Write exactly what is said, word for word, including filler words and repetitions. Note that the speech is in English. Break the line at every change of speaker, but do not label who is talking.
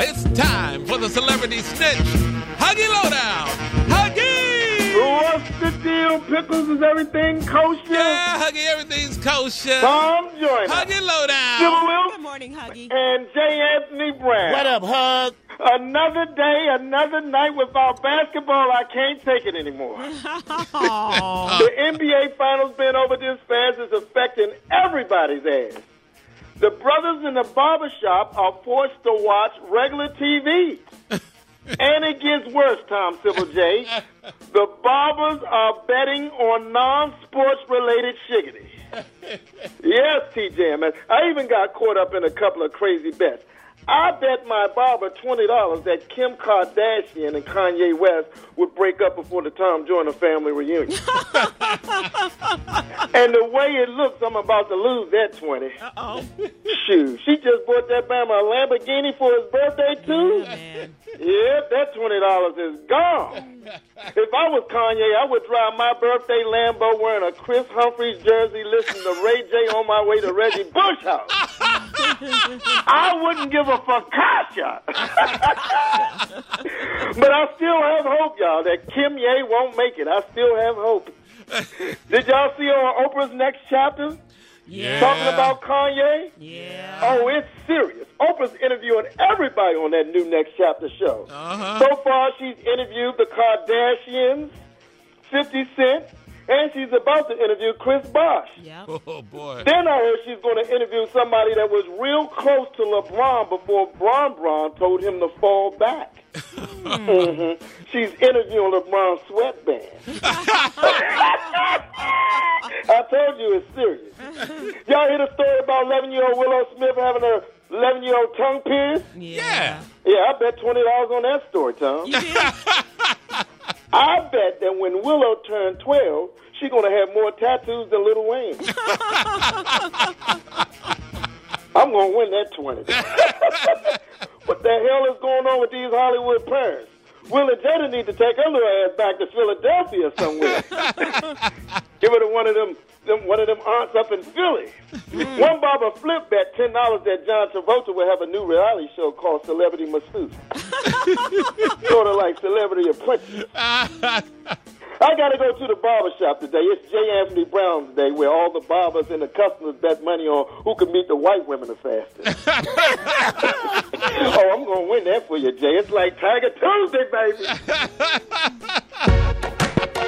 it's time for the Celebrity Snitch Huggy Lowdown. Huggy!
What's the deal, Pickles? Is everything kosher?
Yeah, Huggy, everything's kosher.
Tom Joyner.
Huggy Lowdown.
Jim Wilkes.
Good morning, Huggy.
And J. Anthony Brown.
What up, Hug?
Another day, another night without basketball. I can't take it anymore. The N B A Finals being over this fast is affecting everybody's ass. The brothers in the barbershop are forced to watch regular T V. And it gets worse, Tom Civil J. The barbers are betting on non-sports related shiggity. Yes, T J, man. I even got caught up in a couple of crazy bets. I bet my barber twenty dollars that Kim Kardashian and Kanye West would break up before the Tom Joyner family reunion. And the way it looks, I'm about to lose that twenty.
Uh-oh.
Shoot, she just bought that man a Lamborghini for his birthday, too?
Yeah, man.
Yeah, that twenty dollars is gone. If I was Kanye, I would drive my birthday Lambo wearing a Chris Humphries jersey, listening to Ray J on my way to Reggie Bush house. I wouldn't give a focaccia. But I still have hope, y'all, that Kim Ye won't make it. I still have hope. Did y'all see on Oprah's next chapter?
Yeah.
Talking about Kanye?
Yeah.
Oh, it's serious. Oprah's interviewing everybody on that new Next Chapter show.
Uh-huh.
So far, she's interviewed the Kardashians, fifty Cent, and she's about to interview Chris Bosh.
Yep.
Oh, boy.
Then I heard she's going to interview somebody that was real close to LeBron before Bron Bron told him to fall back. Mm-hmm. She's interviewing LeBron's sweatband. I told you it's serious. Y'all hear the story about eleven-year-old Willow Smith having her eleven-year-old tongue pierced?
Yeah.
Yeah, I bet twenty dollars on that story, Tom.
You did?
I bet that when Willow turned twelve, she's going to have more tattoos than Lil Wayne. I'm going to win that twenty. What the hell is going on with these Hollywood parents? Will and Jada need to take her little ass back to Philadelphia somewhere. Give her to one of them, them one of them aunts up in Philly. Mm. One barber flip bet ten dollars that John Travolta will have a new reality show called Celebrity Masseuse. Sort of like Celebrity Apprentice. I got to go to the barber shop today. It's J. Anthony Brown's day, where all the barbers and the customers bet money on who can meet the white women the fastest. Oh, I'm going to win that for you, Jay. It's like Tiger Tuesday, baby.